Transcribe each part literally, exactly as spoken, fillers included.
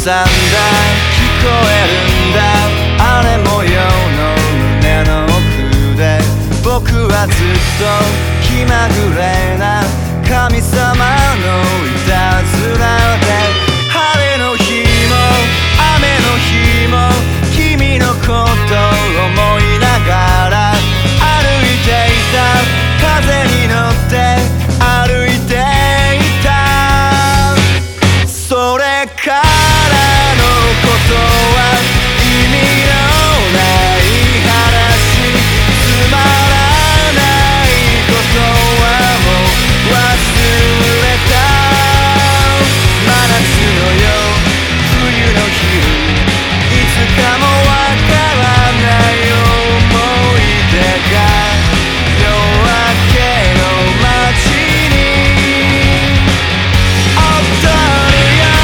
さんだ聞こえるんだあれ模様の胸の奥で僕はずっと気まぐれな神様のいたずらで晴れの日も雨の日も君のことを思いながら歩いていた風に乗って歩いていたそれからのことは意味のない話つまらないことはもう忘れた真夏の夜冬の昼いつかもわからない思い出が夜明けの街に踊るよ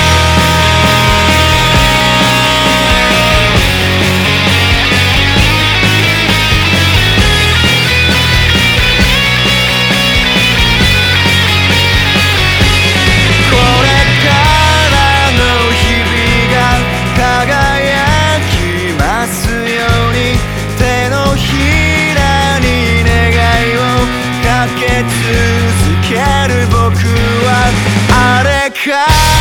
これからの日々が輝きますように手のひらに願いをかけ続ける僕はあれから